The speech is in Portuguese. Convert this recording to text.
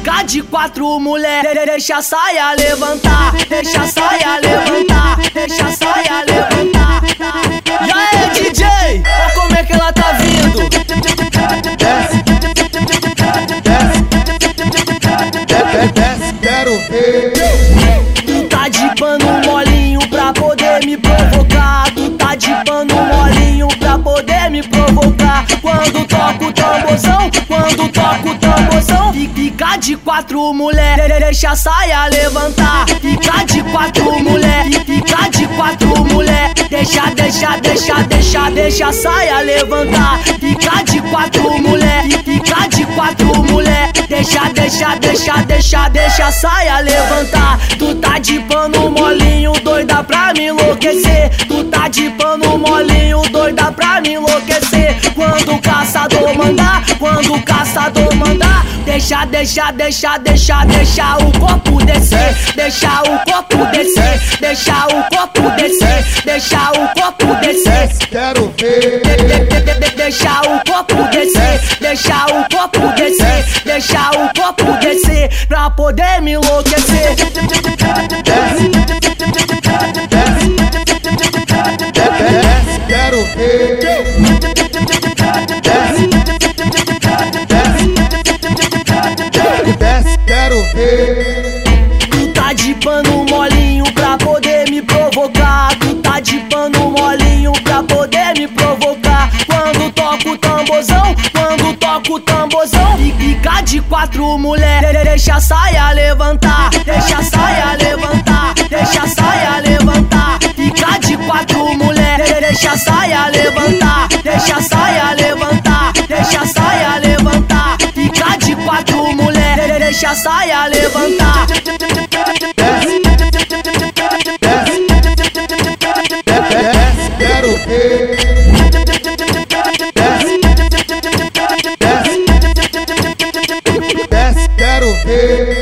fica de quatro, mulher. Deixa a saia levantar, deixa a saia levantar, deixa a saia levantar. E aí, DJ, olha como é que ela tá vindo. Desce, quero ver. Tu tá de pano molinho pra poder me provocar. Tu tá de pano molinho pra poder me provocar. Quando toco o tamborzão, quando toco o tamborzão, fica de quatro, mulher. Deixa a saia levantar. Fica de quatro, mulher. Fica de quatro, mulher. Deixa a saia levantar. Fica de quatro, mulher. Fica de quatro, mulher. Deixa a saia levantar. Tu tá de pano molinho, doida pra me enlouquecer. Tu tá de pano molinho, doida pra me enlouquecer. Quando o caçador mandar, quando o caçador mandar, deixa o corpo descer. Deixa o corpo descer. Deixa o corpo descer. Deixa o corpo descer. Quero ver. Deixa o corpo descer. Deixa o corpo descer. Deixa o corpo descer pra poder me enlouquecer. Quero ver. Quero ver. Tu tá de pano molinho pra poder me provocar. Tu tá de pano molinho pra poder me provocar. Quando toco o tamborzão, quando toco o tamborzão, fica de quatro, mulher. Deixa a saia levantar. Deixa a saia levantar. Deixa a saia levantar. Fica de quatro, mulher. Deixa a saia levantar. Deixa a saia levantar. Deixa a saia levantar. Fica de quatro, mulher. Deixa a saia levantar. Quero ver. Quero ver.